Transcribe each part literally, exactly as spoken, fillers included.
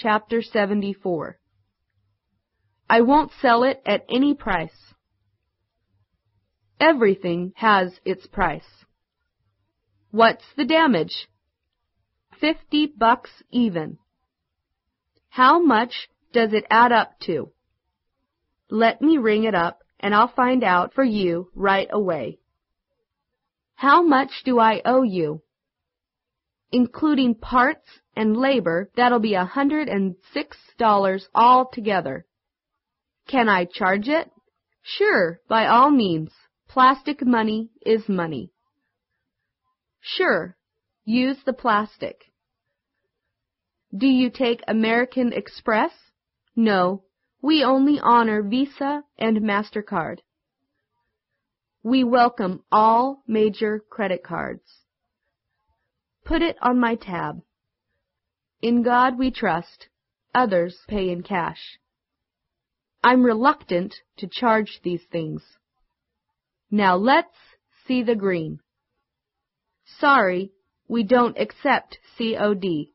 Chapter seventy-four. I won't sell it at any price. Everything has its price. What's the damage? Fifty bucks even. How much does it add up to? Let me ring it up and I'll find out for you right away. How much do I owe you? Including parts and labor, that'll be a hundred and six dollars altogether. Can I charge it? Sure, by all means. Plastic money is money. Sure, use the plastic. Do you take American Express? No, we only honor Visa and MasterCard. We welcome all major credit cards. Put it on my tab. In God we trust. Others pay in cash. I'm reluctant to charge these things. Now let's see the green. Sorry, we don't accept C O D.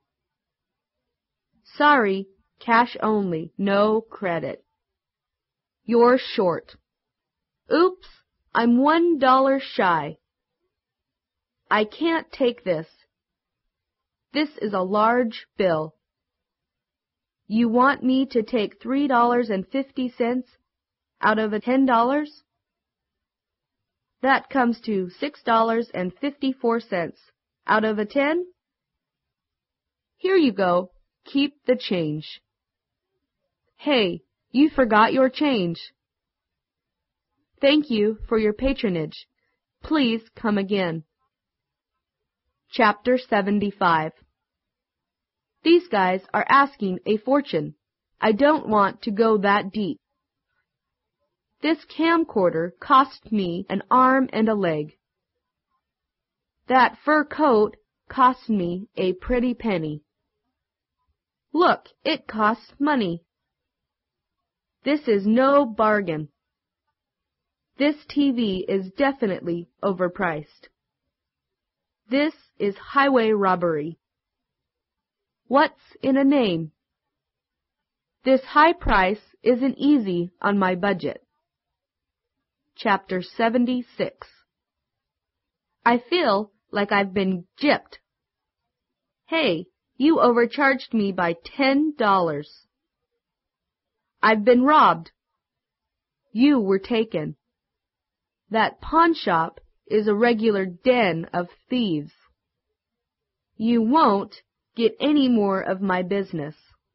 Sorry, cash only, no credit. You're short. Oops, I'm one dollar shy. I can't take this. This is a large bill. You want me to take three dollars and fifty cents out of a ten dollars? That comes to six dollars and fifty-four cents out of a ten? Here you go. Keep the change. Hey, you forgot your change. Thank you for your patronage. Please come again. Chapter seventy-five. These guys are asking a fortune. I don't want to go that deep. This camcorder cost me an arm and a leg. That fur coat cost me a pretty penny. Look, it costs money. This is no bargain. This T V is definitely overpriced. This is highway robbery. What's in a name? This high price isn't easy on my budget. Chapter seventy-six. I feel like I've been gypped. Hey, you overcharged me by ten dollars. I've been robbed. You were taken. That pawn shop is a regular den of thieves. You won't get any more of my business.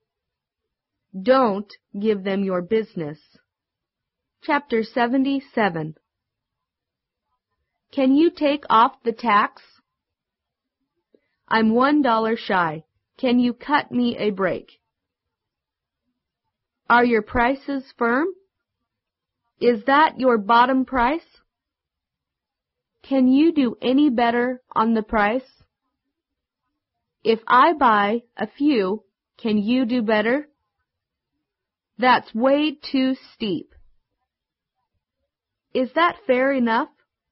Don't give them your business. Chapter seventy-seven. Can you take off the tax? I'm one dollar shy. Can you cut me a break? Are your prices firm? Is that your bottom price? Can you do any better on the price? If I buy a few, can you do better? That's way too steep. Is that fair enough?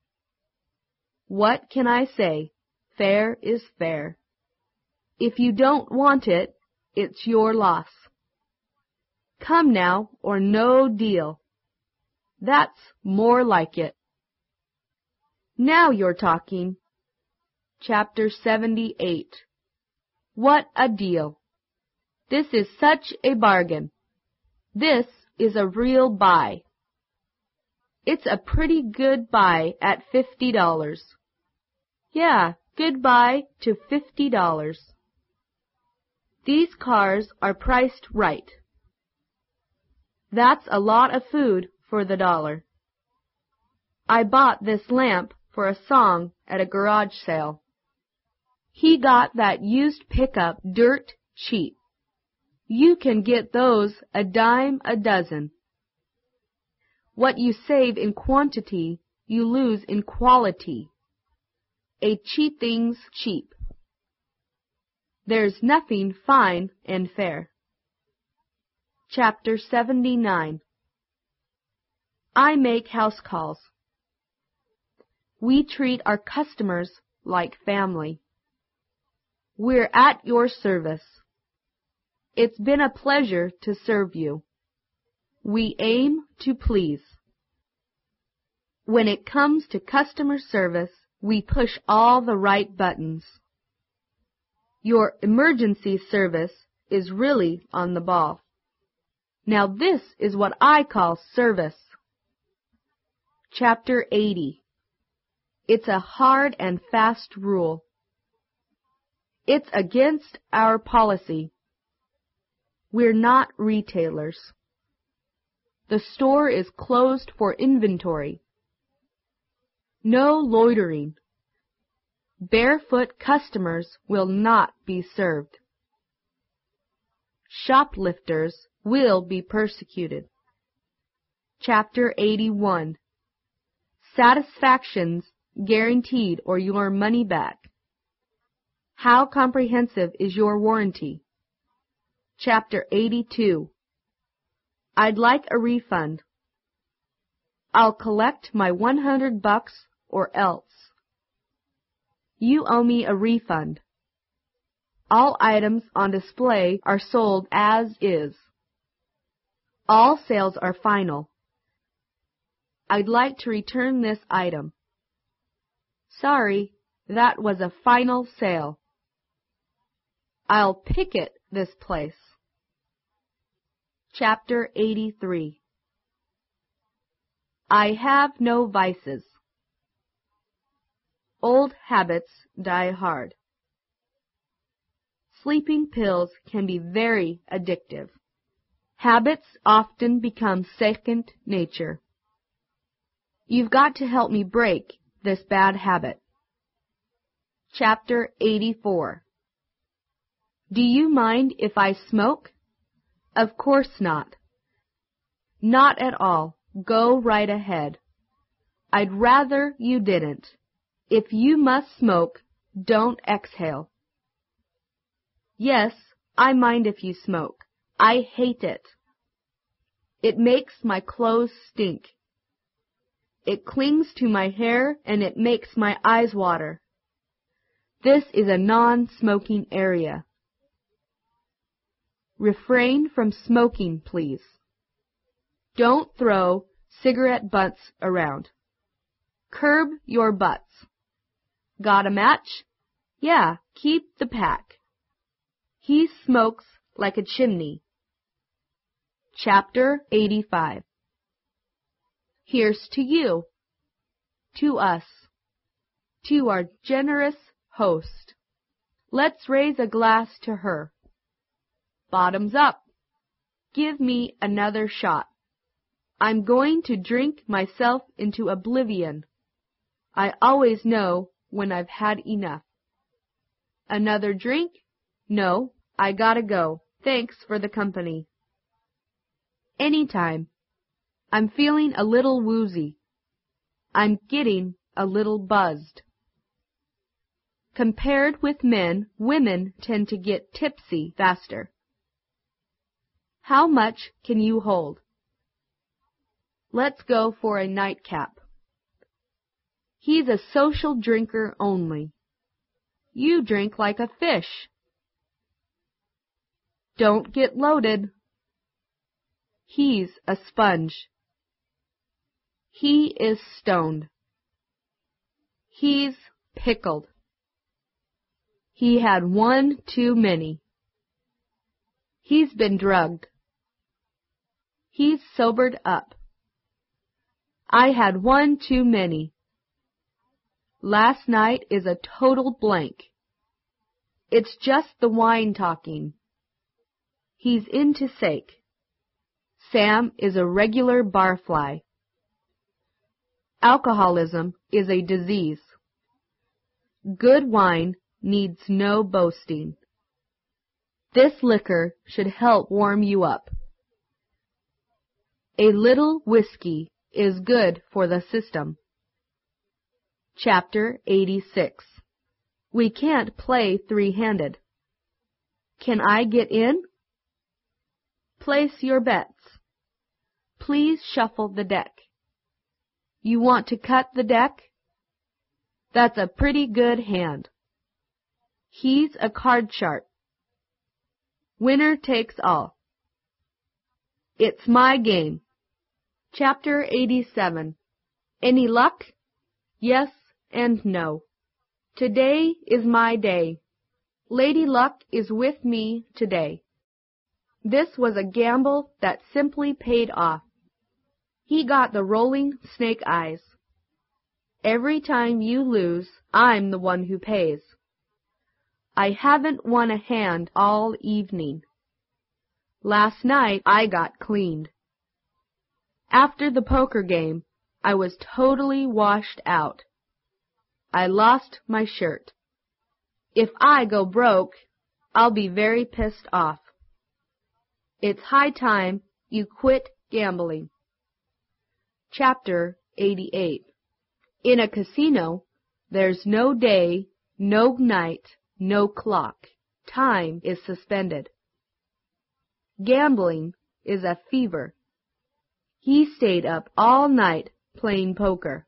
What can I say? Fair is fair. If you don't want it, it's your loss. Come now, or no deal. That's more like it. Now you're talking. Chapter seventy-eight. What a deal. This is such a bargain. This is a real buy. It's a pretty good buy at fifty dollars. Yeah, good buy to fifty dollars. These cars are priced right. That's a lot of food for the dollar. I bought this lamp for a song at a garage sale. He got that used pickup dirt cheap. You can get those a dime a dozen. What you save in quantity, you lose in quality. A cheap thing's cheap. There's nothing fine and fair. Chapter seventy-nine. I make house calls. We treat our customers like family. We're at your service. It's been a pleasure to serve you. We aim to please. When it comes to customer service, we push all the right buttons. Your emergency service is really on the ball. Now this is what I call service. Chapter eighty. It's a hard and fast rule. It's against our policy. We're not retailers. The store is closed for inventory. No loitering. Barefoot customers will not be served. Shoplifters will be persecuted. Chapter eighty-one. Satisfactions guaranteed or your money back. How comprehensive is your warranty? Chapter eighty-two. I'd like a refund. I'll collect my one hundred bucks or else. You owe me a refund. All items on display are sold as is. All sales are final. I'd like to return this item. Sorry, that was a final sale. I'll picket this place. Chapter eighty-three. I have no vices. Old habits die hard. Sleeping pills can be very addictive. Habits often become second nature. You've got to help me break this bad habit. Chapter eighty-four. Do you mind if I smoke? Of course not. Not at all. Go right ahead. I'd rather you didn't. If you must smoke, don't exhale. Yes, I mind if you smoke. I hate it. It makes my clothes stink. It clings to my hair and it makes my eyes water. This is a non-smoking area. Refrain from smoking, please. Don't throw cigarette butts around. Curb your butts. Got a match? Yeah, keep the pack. He smokes like a chimney. Chapter eighty-five. Here's to you, to us, to our generous host. Let's raise a glass to her. Bottoms up. Give me another shot. I'm going to drink myself into oblivion. I always know when I've had enough. Another drink? No, I gotta go. Thanks for the company. Anytime. I'm feeling a little woozy. I'm getting a little buzzed. Compared with men, women tend to get tipsy faster. How much can you hold? Let's go for a nightcap. He's a social drinker only. You drink like a fish. Don't get loaded. He's a sponge. He is stoned. He's pickled. He had one too many. He's been drugged. He's sobered up. I had one too many. Last night is a total blank. It's just the wine talking. He's into sake. Sam is a regular barfly. Alcoholism is a disease. Good wine needs no boasting. This liquor should help warm you up. A little whiskey is good for the system. Chapter eighty-six. We can't play three-handed. Can I get in? Place your bets. Please shuffle the deck. You want to cut the deck? That's a pretty good hand. He's a card sharp. Winner takes all. It's my game. Chapter eighty-seven. Any luck? Yes and no. Today is my day. Lady Luck is with me today. This was a gamble that simply paid off. He got the rolling snake eyes. Every time you lose, I'm the one who pays. I haven't won a hand all evening. Last night I got cleaned. After the poker game, I was totally washed out. I lost my shirt. If I go broke, I'll be very pissed off. It's high time you quit gambling. Chapter eighty-eight. In a casino, there's no day, no night, no clock. Time is suspended. Gambling is a fever. He stayed up all night playing poker.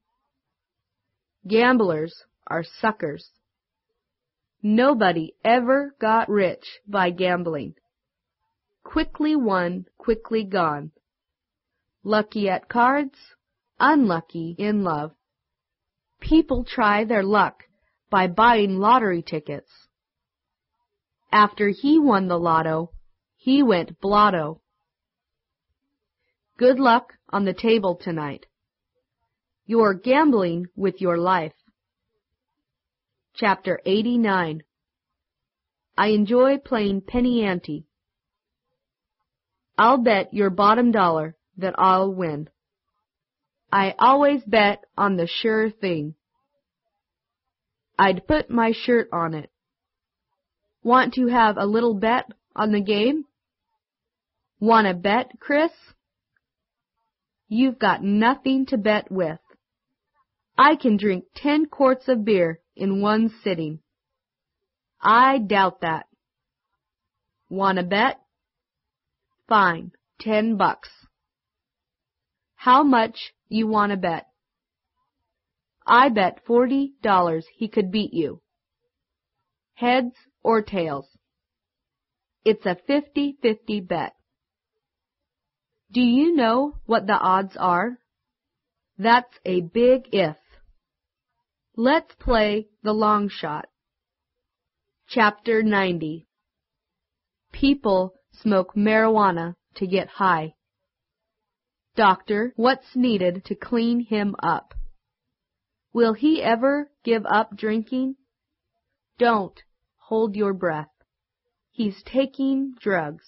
Gamblers are suckers. Nobody ever got rich by gambling. Quickly won, quickly gone. Lucky at cards, unlucky in love. People try their luck by buying lottery tickets. After he won the lotto, he went blotto. Good luck on the table tonight. You're gambling with your life. Chapter eighty-nine. I enjoy playing penny ante. I'll bet your bottom dollar that I'll win. I always bet on the sure thing. I'd put my shirt on it. Want to have a little bet on the game? Wanna bet, Chris? You've got nothing to bet with. I can drink ten quarts of beer in one sitting. I doubt that. Wanna bet? Fine, ten bucks. How much you wanna bet? I bet forty dollars he could beat you. Heads or tails? It's a fifty-fifty bet. Do you know what the odds are? That's a big if. Let's play the long shot. Chapter ninety. People smoke marijuana to get high. Doctor, what's needed to clean him up? Will he ever give up drinking? Don't hold your breath. He's taking drugs.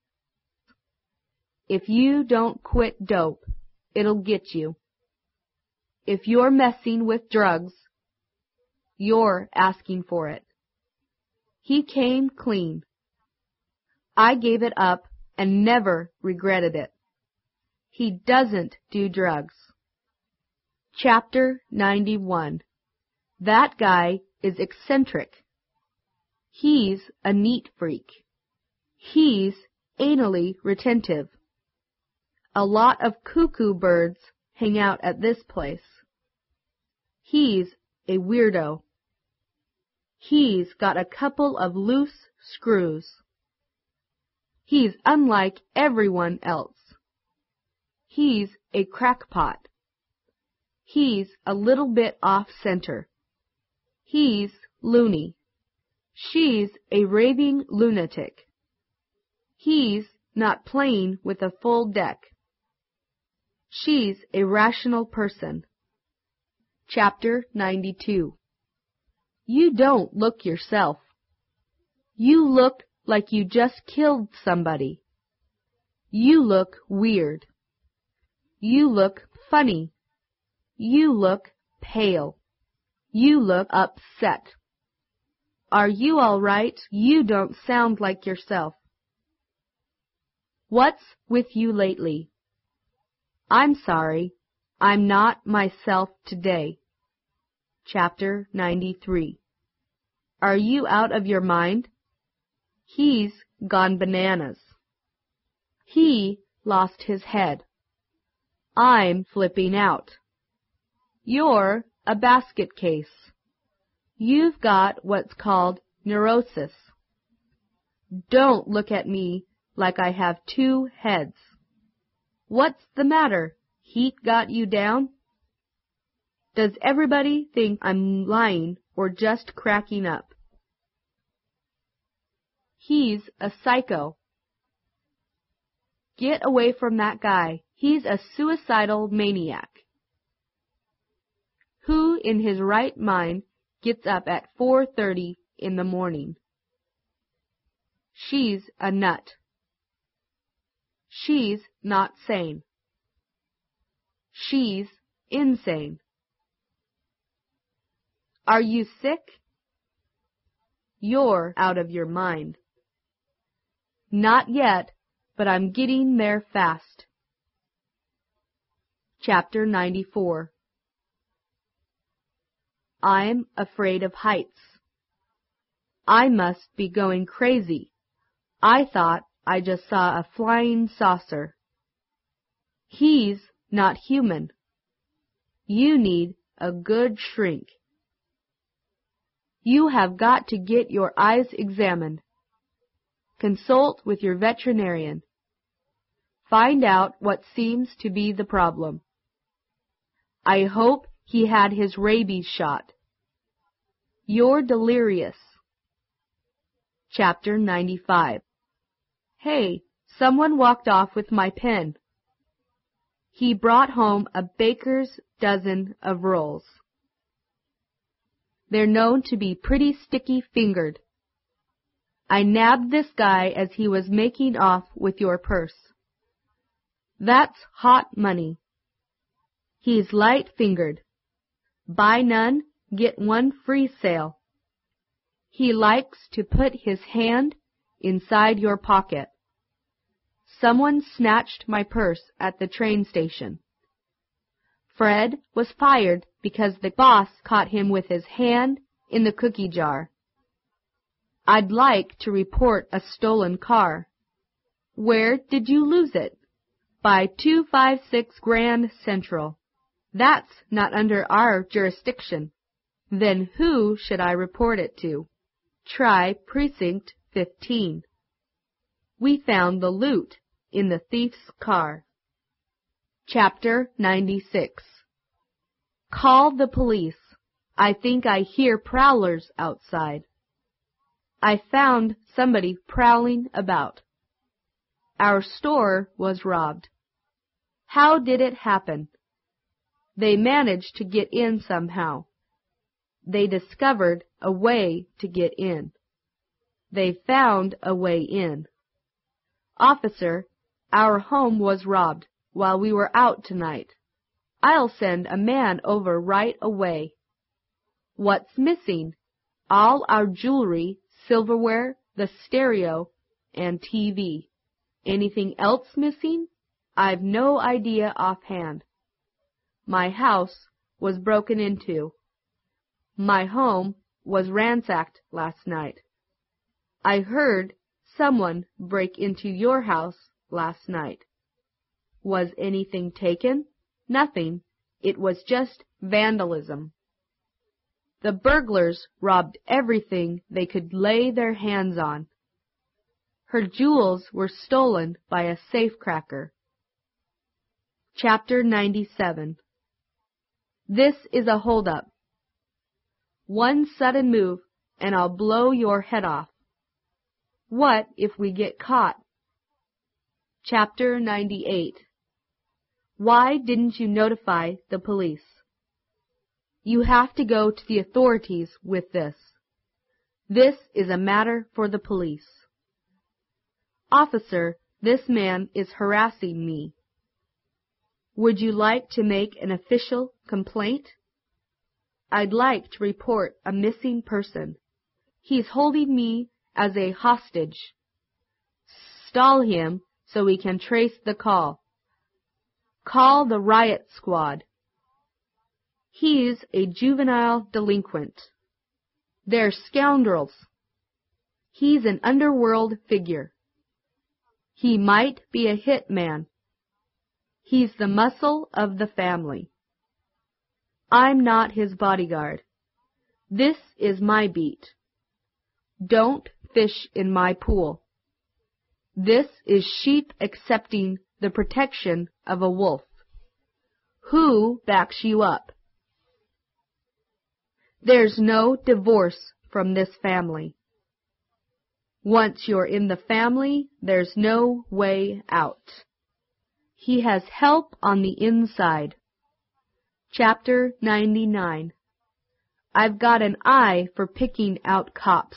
If you don't quit dope, it'll get you. If you're messing with drugs, you're asking for it. He came clean. I gave it up and never regretted it. He doesn't do drugs. Chapter ninety-one. That guy is eccentric. He's a neat freak. He's anally retentive. A lot of cuckoo birds hang out at this place. He's a weirdo. He's got a couple of loose screws. He's unlike everyone else. He's a crackpot. He's a little bit off-center. He's loony. She's a raving lunatic. He's not playing with a full deck. She's a rational person. Chapter ninety-two. You don't look yourself. You look like you just killed somebody. You look weird. You look funny. You look pale. You look upset. Are you all right? You don't sound like yourself. What's with you lately? I'm sorry. I'm not myself today. Chapter ninety-three. Are you out of your mind? He's gone bananas. He lost his head. I'm flipping out. You're a basket case. You've got what's called neurosis. Don't look at me like I have two heads. What's the matter? Heat got you down? Does everybody think I'm lying or just cracking up? He's a psycho. Get away from that guy. He's a suicidal maniac. Who in his right mind gets up at four thirty in the morning? She's a nut. She's not sane. She's insane. Are you sick? You're out of your mind. Not yet, but I'm getting there fast. Chapter ninety-four. I'm afraid of heights. I must be going crazy. I thought I just saw a flying saucer. He's not human. You need a good shrink. You have got to get your eyes examined. Consult with your veterinarian. Find out what seems to be the problem. I hope he had his rabies shot. You're delirious. Chapter ninety-five. Hey, someone walked off with my pen. He brought home a baker's dozen of rolls. They're known to be pretty sticky-fingered. I nabbed this guy as he was making off with your purse. That's hot money. He's light-fingered. Buy none, get one free sale. He likes to put his hand inside your pocket. Someone snatched my purse at the train station. Fred was fired because the boss caught him with his hand in the cookie jar. I'd like to report a stolen car. Where did you lose it? By two five six Grand Central. That's not under our jurisdiction. Then who should I report it to? Try Precinct fifteen. We found the loot in the thief's car. Chapter ninety-six. Call the police. I think I hear prowlers outside. I found somebody prowling about. Our store was robbed. How did it happen? They managed to get in somehow. They discovered a way to get in. They found a way in. Officer, our home was robbed while we were out tonight. I'll send a man over right away. What's missing? All our jewelry, silverware, the stereo, and T V. Anything else missing? I've no idea offhand. My house was broken into. My home was ransacked last night. I heard someone break into your house last night. Was anything taken? Nothing. It was just vandalism. The burglars robbed everything they could lay their hands on. Her jewels were stolen by a safecracker. Chapter ninety-seven. This is a holdup. One sudden move and I'll blow your head off. What if we get caught? Chapter ninety-eight. Why didn't you notify the police? You have to go to the authorities with this. This is a matter for the police. Officer, this man is harassing me. Would you like to make an official complaint? I'd like to report a missing person. He's holding me as a hostage. Stall him so we can trace the call. Call the riot squad. He's a juvenile delinquent. They're scoundrels. He's an underworld figure. He might be a hit man. He's the muscle of the family. I'm not his bodyguard. This is my beat. Don't fish in my pool. This is sheep accepting the protection of a wolf. Who backs you up? There's no divorce from this family. Once you're in the family, there's no way out. He has help on the inside. Chapter ninety-nine. I've got an eye for picking out cops.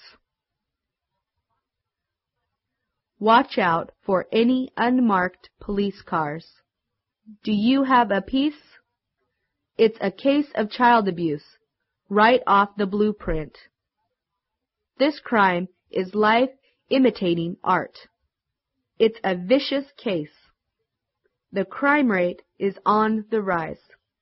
Watch out for any unmarked police cars. Do you have a piece? It's a case of child abuse, right off the blueprint. This crime is life imitating art. It's a vicious case. The crime rate is on the rise.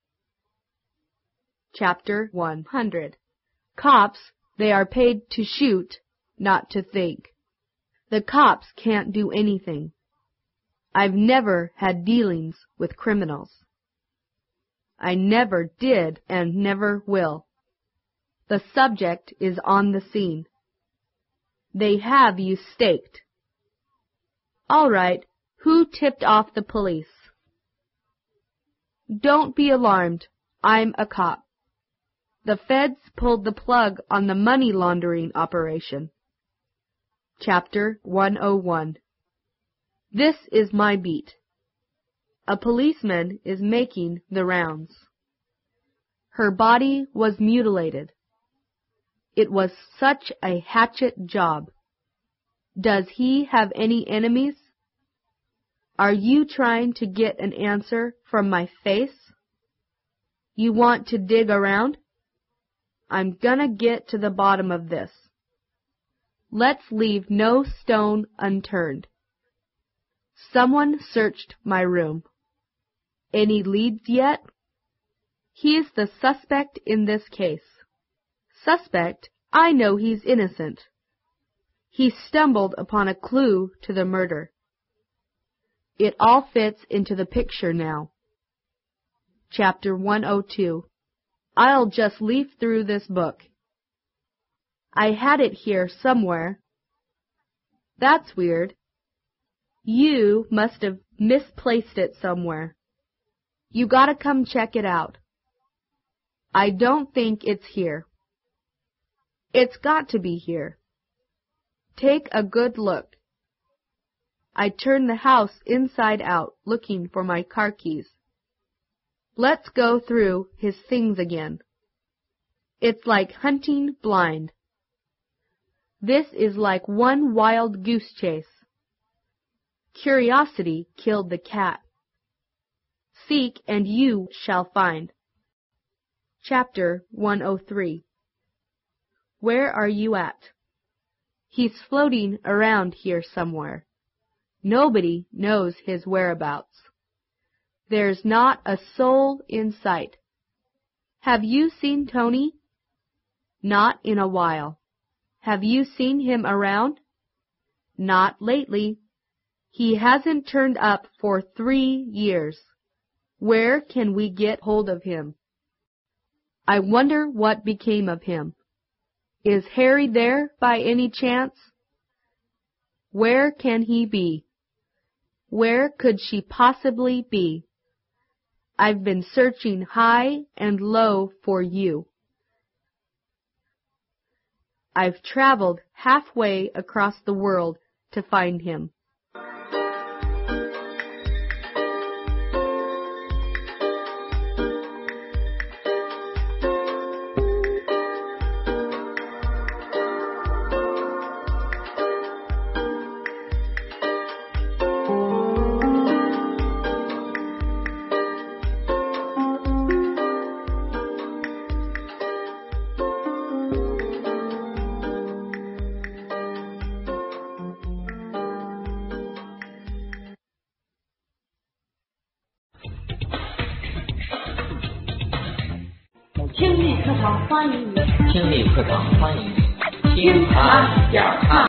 Chapter one hundred. Cops, they are paid to shoot, not to think. The cops can't do anything. I've never had dealings with criminals. I never did and never will. The subject is on the scene. They have you staked. All right, who tipped off the police? Don't be alarmed. I'm a cop. The feds pulled the plug on the money laundering operation. Chapter one oh one. This is my beat. A policeman is making the rounds. Her body was mutilated. It was such a hatchet job. Does he have any enemies? Are you trying to get an answer from my face? You want to dig around? I'm gonna get to the bottom of this. Let's leave no stone unturned. Someone searched my room. Any leads yet? He is the suspect in this case. Suspect? I know he's innocent. He stumbled upon a clue to the murder. It all fits into the picture now. Chapter one oh two. I'll just leaf through this book. I had it here somewhere. That's weird. You must have misplaced it somewhere. You gotta come check it out. I don't think it's here. It's got to be here. Take a good look. I turned the house inside out looking for my car keys. Let's go through his things again. It's like hunting blind. This is like one wild goose chase. Curiosity killed the cat. Seek and you shall find. Chapter one oh three. Where are you at? He's floating around here somewhere. Nobody knows his whereabouts. There's not a soul in sight. Have you seen Tony? Not in a while. Have you seen him around? Not lately. He hasn't turned up for three years. Where can we get hold of him? I wonder what became of him. Is Harry there by any chance? Where can he be? Where could she possibly be? I've been searching high and low for you. I've traveled halfway across the world to find him. 听力课堂欢迎你，听力课堂欢迎你，听他一点儿看。